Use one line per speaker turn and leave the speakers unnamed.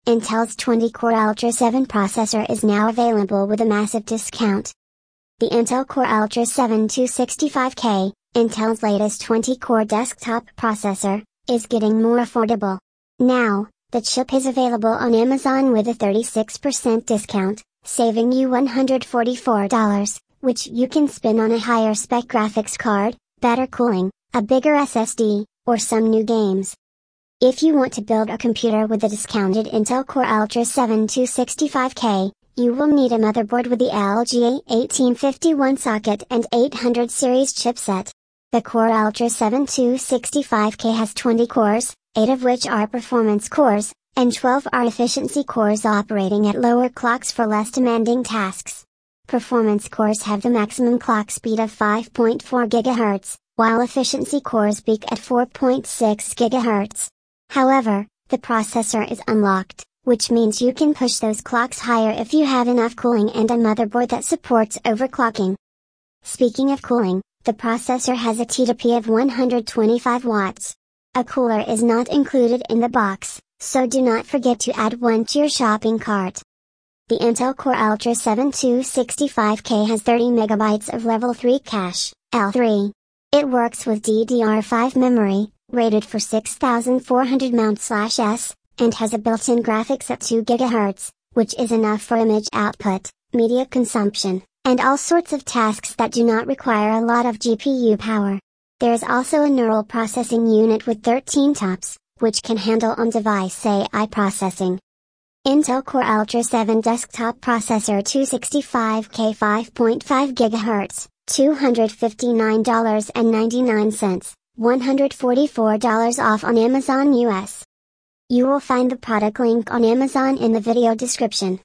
Intel's 20-core Ultra 7 processor is now available with a massive discount. The Intel Core Ultra 7 265K, Intel's latest 20-core desktop processor, is getting more affordable. Now, the chip is available on Amazon with a 36% discount, saving you $144, which you can spend on a higher spec graphics card, better cooling, a bigger SSD, or some new games. If you want to build a computer with the discounted Intel Core Ultra 7 265K, you will need a motherboard with the LGA1851 socket and 800 series chipset. The Core Ultra 7 265K has 20 cores, 8 of which are performance cores, and 12 are efficiency cores operating at lower clocks for less demanding tasks. Performance cores have the maximum clock speed of 5.4 GHz, while efficiency cores peak at 4.6 GHz. However, the processor is unlocked, which means you can push those clocks higher if you have enough cooling and a motherboard that supports overclocking. Speaking of cooling, the processor has a T2P of 125 watts. A cooler is not included in the box, so do not forget to add one to your shopping cart. The Intel Core Ultra 7 265K has 30 MB of Level 3 cache, L3. It works with DDR5 memory, rated for 6400 mount/s, and has a built-in graphics at 2 GHz, which is enough for image output, media consumption, and all sorts of tasks that do not require a lot of GPU power. There is also a neural processing unit with 13 TOPS, which can handle on-device AI processing. Intel Core Ultra 7 Desktop Processor 265K 5.5 GHz, $259.99, $144 off on Amazon US. You will find the product link on Amazon in the video description.